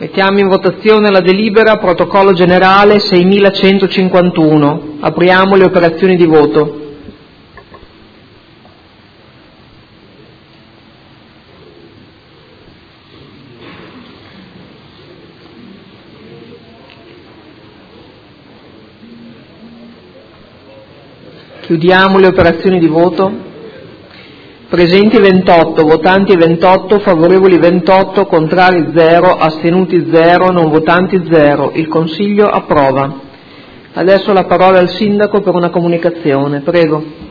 Mettiamo in votazione la delibera protocollo generale 6151. Apriamo le operazioni di voto. Chiudiamo le operazioni di voto. Presenti 28, votanti 28, favorevoli 28, contrari 0, astenuti 0, non votanti 0. Il Consiglio approva. Adesso la parola al Sindaco per una comunicazione. Prego.